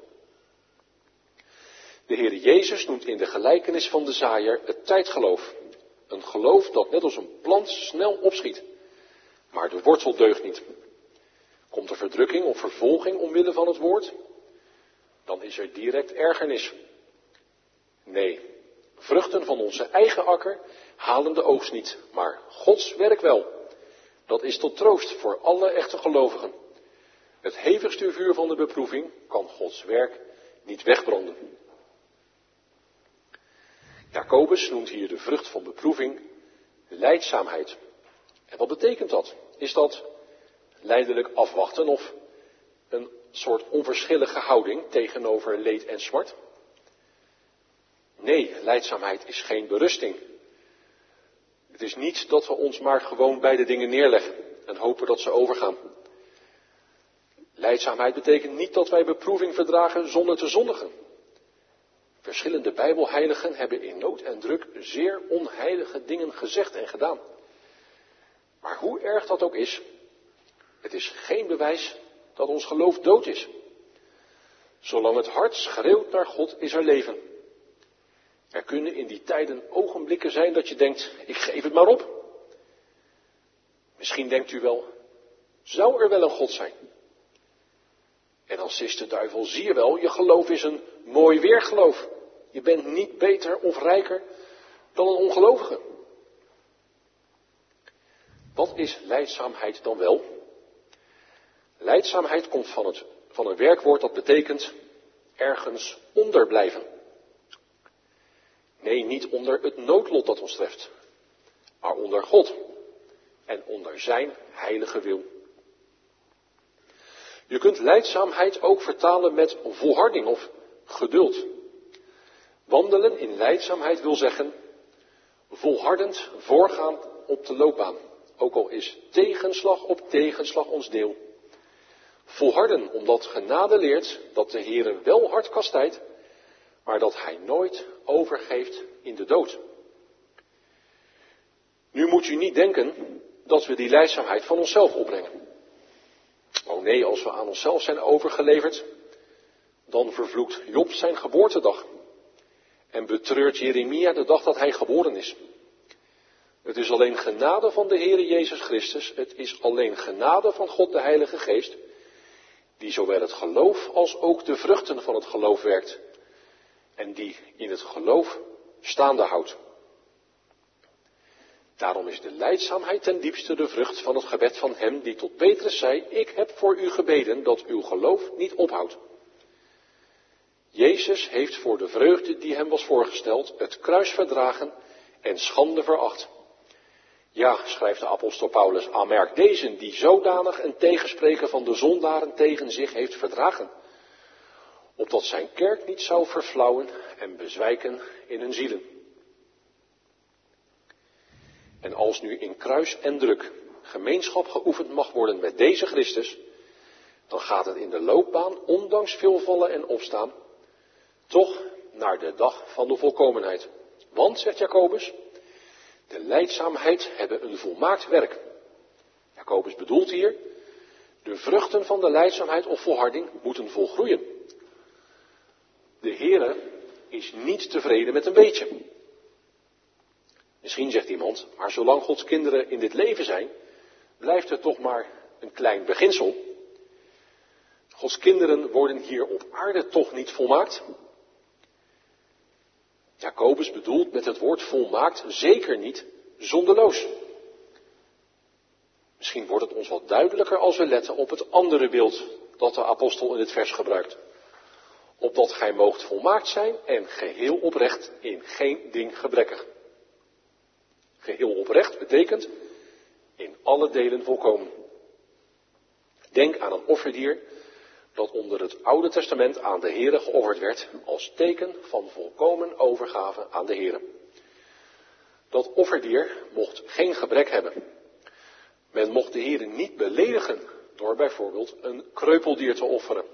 De Heer Jezus noemt in de gelijkenis van de zaaier het tijdgeloof. Een geloof dat net als een plant snel opschiet. Maar de wortel deugt niet. Komt er verdrukking of vervolging omwille van het woord? Dan is er direct ergernis. Nee, vruchten van onze eigen akker halen de oogst niet, maar Gods werk wel. Dat is tot troost voor alle echte gelovigen. Het hevigste vuur van de beproeving kan Gods werk niet wegbranden. Jacobus noemt hier de vrucht van beproeving lijdzaamheid. En wat betekent dat? Is dat lijdelijk afwachten of een soort onverschillige houding tegenover leed en smart? Nee, lijdzaamheid is geen berusting. Het is niet dat we ons maar gewoon bij de dingen neerleggen en hopen dat ze overgaan. Lijdzaamheid betekent niet dat wij beproeving verdragen zonder te zondigen. Verschillende bijbelheiligen hebben in nood en druk zeer onheilige dingen gezegd en gedaan. Maar hoe erg dat ook is, het is geen bewijs dat ons geloof dood is. Zolang het hart schreeuwt naar God, is er leven. Er kunnen in die tijden ogenblikken zijn dat je denkt, ik geef het maar op. Misschien denkt u wel, zou er wel een God zijn? En dan sist de duivel, zie je wel, je geloof is een mooi weergeloof. Je bent niet beter of rijker dan een ongelovige. Wat is lijdzaamheid dan wel? Lijdzaamheid komt van een werkwoord dat betekent ergens onder blijven. Nee, niet onder het noodlot dat ons treft, maar onder God en onder zijn heilige wil. Je kunt lijdzaamheid ook vertalen met volharding of geduld. Wandelen in lijdzaamheid wil zeggen volhardend voorgaan op de loopbaan, ook al is tegenslag op tegenslag ons deel. Volharden omdat genade leert dat de Heere wel hard kastijdt, maar dat hij nooit overgeeft in de dood. Nu moet u niet denken dat we die lijdzaamheid van onszelf opbrengen. Oh nee, als we aan onszelf zijn overgeleverd, dan vervloekt Job zijn geboortedag en betreurt Jeremia de dag dat hij geboren is. Het is alleen genade van de Heere Jezus Christus, het is alleen genade van God de Heilige Geest, die zowel het geloof als ook de vruchten van het geloof werkt en die in het geloof staande houdt. Daarom is de lijdzaamheid ten diepste de vrucht van het gebed van hem die tot Petrus zei, ik heb voor u gebeden dat uw geloof niet ophoudt. Jezus heeft voor de vreugde die hem was voorgesteld het kruis verdragen en schande veracht. Ja, schrijft de apostel Paulus, aanmerk deze die zodanig een tegenspreken van de zondaren tegen zich heeft verdragen, opdat zijn kerk niet zou verflauwen en bezwijken in hun zielen. En als nu in kruis en druk gemeenschap geoefend mag worden met deze Christus, dan gaat het in de loopbaan, ondanks veel vallen en opstaan, toch naar de dag van de volkomenheid. Want, zegt Jacobus, de lijdzaamheid hebben een volmaakt werk. Jacobus bedoelt hier, de vruchten van de lijdzaamheid of volharding moeten volgroeien. De Heere is niet tevreden met een beetje. Misschien zegt iemand, maar zolang Gods kinderen in dit leven zijn, blijft het toch maar een klein beginsel. Gods kinderen worden hier op aarde toch niet volmaakt? Jacobus bedoelt met het woord volmaakt zeker niet zonderloos. Misschien wordt het ons wat duidelijker als we letten op het andere beeld dat de apostel in dit vers gebruikt. Opdat gij moogt volmaakt zijn en geheel oprecht, in geen ding gebrekkig. Geheel oprecht betekent in alle delen volkomen. Denk aan een offerdier dat onder het Oude Testament aan de Heere geofferd werd als teken van volkomen overgave aan de Heere. Dat offerdier mocht geen gebrek hebben. Men mocht de Heere niet beledigen door bijvoorbeeld een kreupeldier te offeren.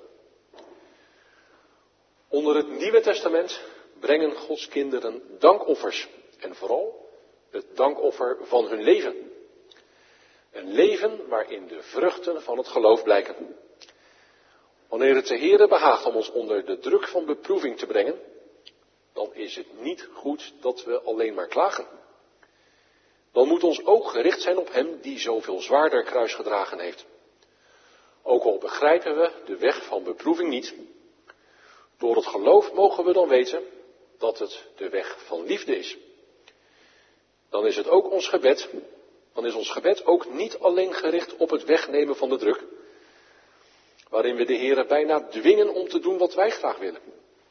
Onder het Nieuwe Testament brengen Gods kinderen dankoffers en vooral het dankoffer van hun leven. Een leven waarin de vruchten van het geloof blijken. Wanneer het de Heere behaagt om ons onder de druk van beproeving te brengen, dan is het niet goed dat we alleen maar klagen. Dan moet ons oog gericht zijn op hem die zoveel zwaarder kruis gedragen heeft. Ook al begrijpen we de weg van beproeving niet, door het geloof mogen we dan weten dat het de weg van liefde is. Dan is het ook ons gebed, dan is ons gebed ook niet alleen gericht op het wegnemen van de druk, waarin we de Heere bijna dwingen om te doen wat wij graag willen.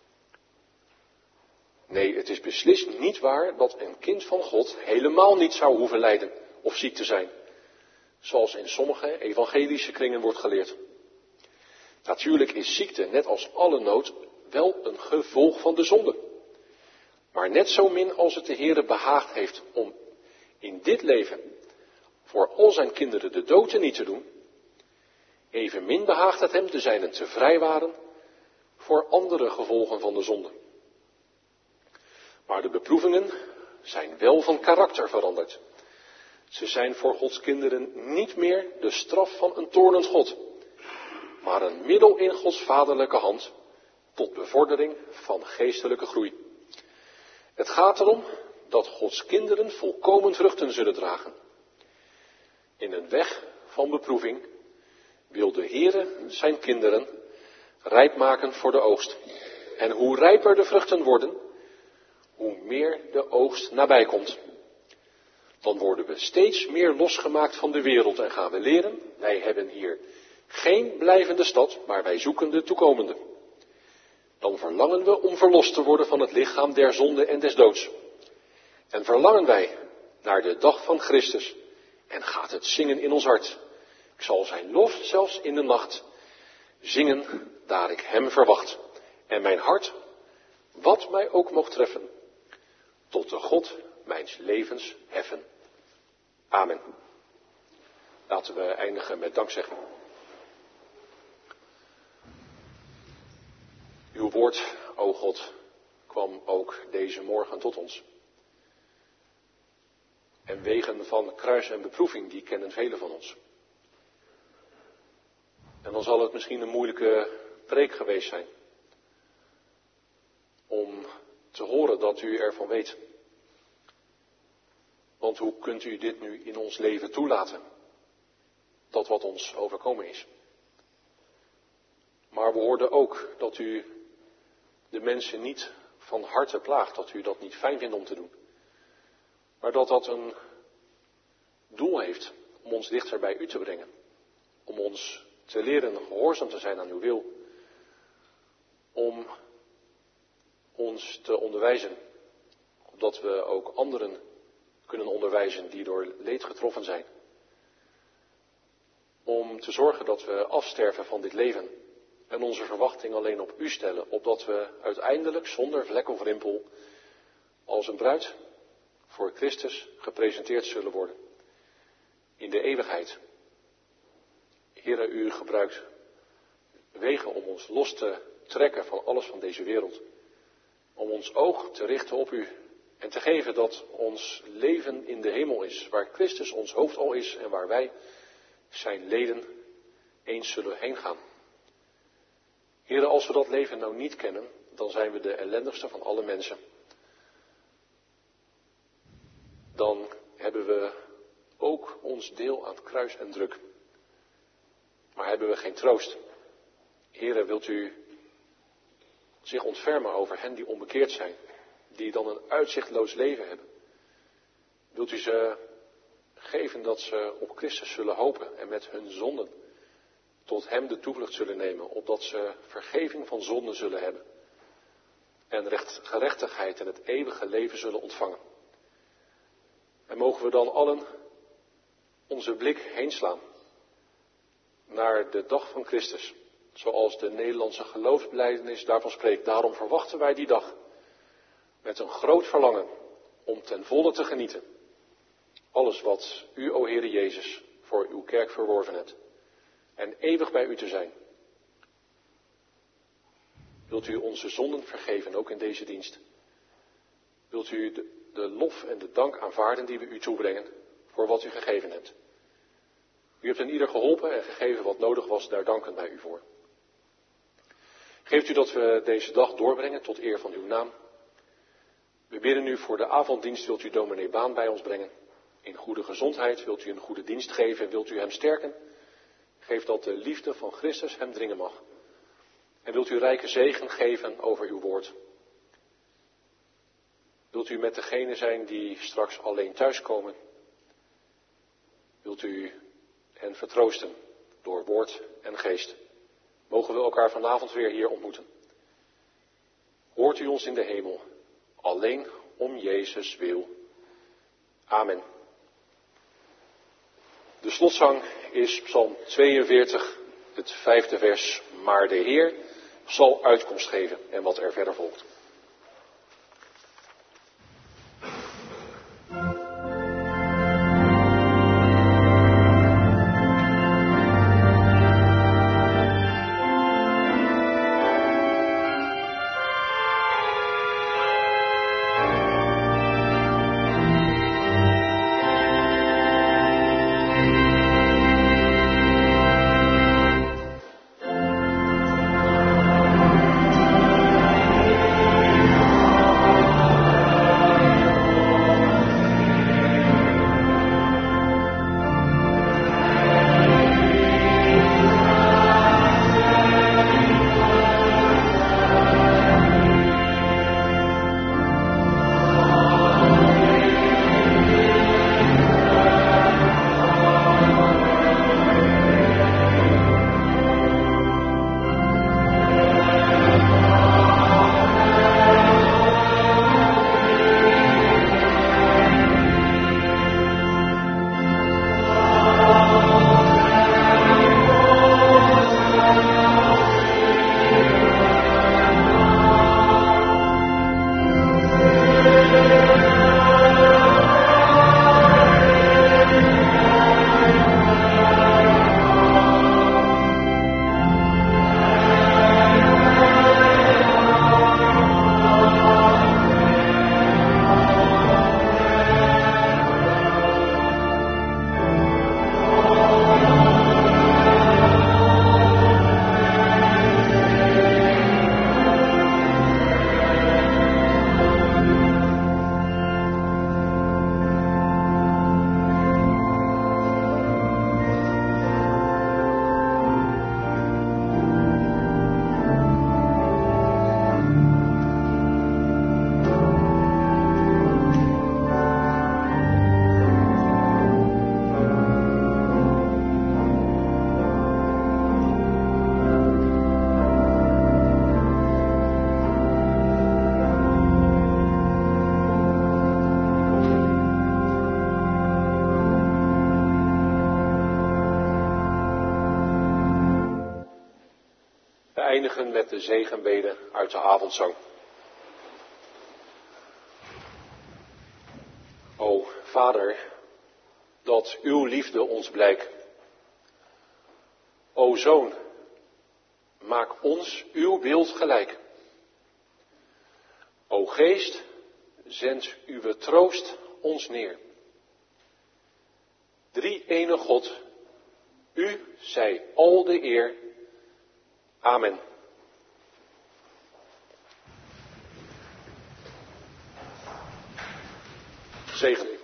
Nee, het is beslist niet waar dat een kind van God helemaal niet zou hoeven lijden of ziek te zijn, zoals in sommige evangelische kringen wordt geleerd. Natuurlijk is ziekte, net als alle nood, wel een gevolg van de zonde. Maar net zo min als het de Heere behaagd heeft om in dit leven voor al zijn kinderen de dood niet te doen, evenmin behaagt het hem de zijnen te vrijwaren voor andere gevolgen van de zonde. Maar de beproevingen zijn wel van karakter veranderd. Ze zijn voor Gods kinderen niet meer de straf van een toornend God, maar een middel in Gods vaderlijke hand tot bevordering van geestelijke groei. Het gaat erom dat Gods kinderen volkomen vruchten zullen dragen. In een weg van beproeving wil de Heere zijn kinderen rijp maken voor de oogst. En hoe rijper de vruchten worden, hoe meer de oogst nabij komt. Dan worden we steeds meer losgemaakt van de wereld en gaan we leren, wij hebben hier geen blijvende stad, maar wij zoeken de toekomende. Dan verlangen we om verlost te worden van het lichaam der zonde en des doods. En verlangen wij naar de dag van Christus en gaat het zingen in ons hart. Ik zal zijn lof zelfs in de nacht zingen, daar ik hem verwacht. En mijn hart, wat mij ook mocht treffen, tot de God mijns levens heffen. Amen. Laten we eindigen met dankzegging. Uw woord, o God, kwam ook deze morgen tot ons. En wegen van kruis en beproeving, die kennen velen van ons. En dan zal het misschien een moeilijke preek geweest zijn. Om te horen dat u ervan weet. Want hoe kunt u dit nu in ons leven toelaten? Dat wat ons overkomen is. Maar we hoorden ook dat u de mensen niet van harte plaagt. Dat u dat niet fijn vindt om te doen. Maar dat dat een doel heeft om ons dichter bij u te brengen. Om ons te leren gehoorzaam te zijn aan uw wil. Om ons te onderwijzen. Opdat we ook anderen kunnen onderwijzen die door leed getroffen zijn. Om te zorgen dat we afsterven van dit leven. En onze verwachting alleen op u stellen. Opdat we uiteindelijk zonder vlek of rimpel als een bruid voor Christus gepresenteerd zullen worden. In de eeuwigheid. Heere, u gebruikt wegen om ons los te trekken van alles van deze wereld. Om ons oog te richten op u. En te geven dat ons leven in de hemel is. Waar Christus ons hoofd al is en waar wij zijn leden eens zullen heen gaan. Heere, als we dat leven nou niet kennen, dan zijn we de ellendigste van alle mensen. Dan hebben we ook ons deel aan het kruis en druk. Maar hebben we geen troost. Heere, wilt u zich ontfermen over hen die onbekeerd zijn. Die dan een uitzichtloos leven hebben. Wilt u ze geven dat ze op Christus zullen hopen en met hun zonden tot hem de toevlucht zullen nemen. Opdat ze vergeving van zonden zullen hebben. En gerechtigheid en het eeuwige leven zullen ontvangen. En mogen we dan allen onze blik heenslaan naar de dag van Christus. Zoals de Nederlandse geloofsbelijdenis daarvan spreekt. Daarom verwachten wij die dag met een groot verlangen om ten volle te genieten. Alles wat u, o Heere Jezus, voor uw kerk verworven hebt. En eeuwig bij u te zijn. Wilt u onze zonden vergeven, ook in deze dienst? Wilt u de lof en de dank aanvaarden die we u toebrengen voor wat u gegeven hebt? U hebt een ieder geholpen en gegeven wat nodig was, daar danken wij u voor. Geeft u dat we deze dag doorbrengen tot eer van uw naam. We bidden u voor de avonddienst, wilt u dominee Baan bij ons brengen. In goede gezondheid, wilt u een goede dienst geven, wilt u hem sterken. Geef dat de liefde van Christus hem dringen mag. En wilt u rijke zegen geven over uw woord. Wilt u met degenen zijn die straks alleen thuiskomen. Wilt u hen vertroosten door woord en geest. Mogen we elkaar vanavond weer hier ontmoeten. Hoort u ons in de hemel, alleen om Jezus wil. Amen. De slotzang is Psalm 42, het 5e vers. Maar de Heer zal uitkomst geven en wat er verder volgt. We eindigen met de zegenbede uit de avondzang. O Vader, dat uw liefde ons blijkt. O Zoon, maak ons uw beeld gelijk. O Geest, zend uw troost ons neer. Drie-ene God, u zij al de eer. Amen. Zegen.